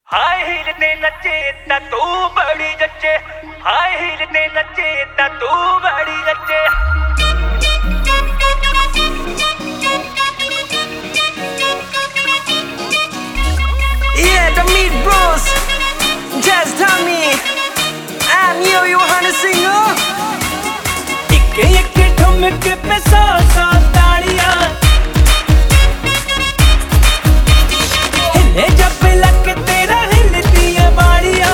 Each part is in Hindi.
हाय हील ते नचे ता तू बड़ी जच्चे, हाय हील ते नचे ता तू बड़ी जच्चे। Yeah, the Meat Bros, Jazz Tommy, I'm you wanna sing इक्के इक्के ठुमके पे सौ सौ तालियां, हिले जब लग तेरा हिलती है बाड़ियां।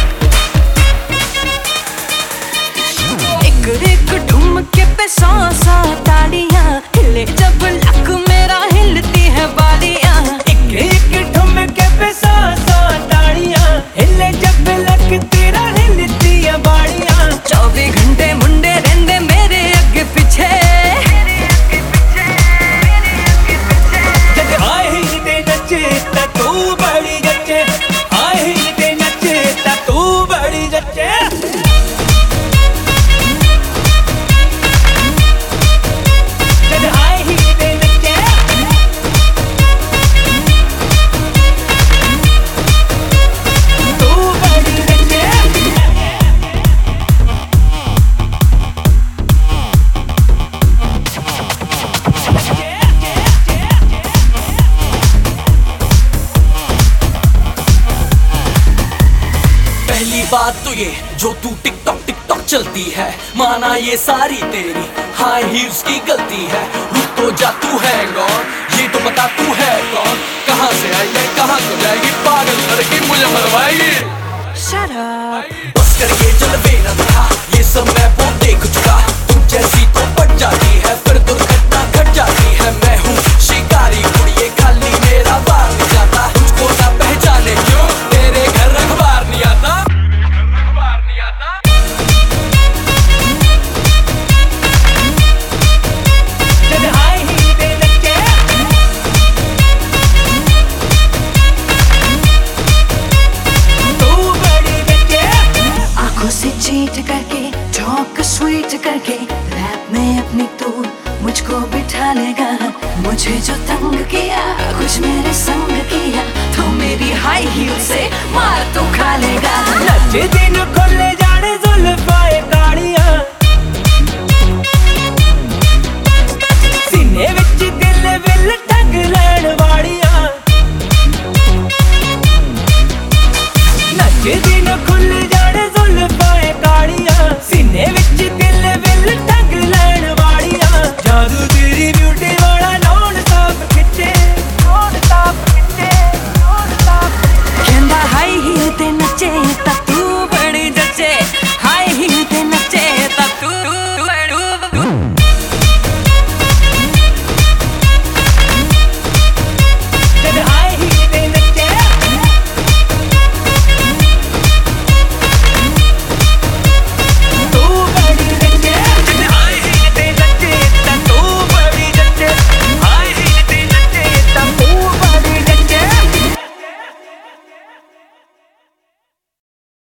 एक एक ठुमके पे सौ सौ तालियां, हिले जब लक मेरा हिलती है बालियां। इक्के इक्के ठुमके पे सौ सौ तालियां, हिले जब लग तेरा हिलती है बाड़ियां। 24 घंटे मुंडे रहंदे मेरे अगे पीछे, जद हाय हील ते नचे ता तू बड़ी जच्चे, हाय हील ते नचे ता तू बड़ी जच्चे। जद हाय हील ते नचे तू बड़ी जच्चे। पहली बात तो ये जो तू टिकटॉक चलती है, माना ये सारी तेरी हाई हील्स की गलती है। रुक तो जा, तू है कौन, ये तो बता तू है कौन। कहाँ से आई है, कहाँ को जाएगी, पागल लड़की मुझे मरवाएगी। Shut up। बस कर ये जलवे न दिखा, ये सब मैं वो देख चुका। तू जैसी तो पट जाती है, फिर दुर्घटना घट जाती है। मैं हूँ शिकारी कुड़िए, खाली मेरा बार नहीं जाता। तुझको ना पहचाने क्यों, तेरे घर अखबार नहीं आता। जद हाय हील ते नचे तू बड़ी जच्चे। आंखों से चीट करके, टॉक स्वीट करके, रैप में अपनी तू मुझको बिठा लेगा। मुझे जो तंग किया, कुछ मेरे संग किया, तो मेरी हाई हील से मार तो खा लेगा। नचे दिन खोले जाने जुल्फाए कालियां, सीने विच दिल विल टंग लैण वालियां। नचे दिन खुल जाने जुल्फाए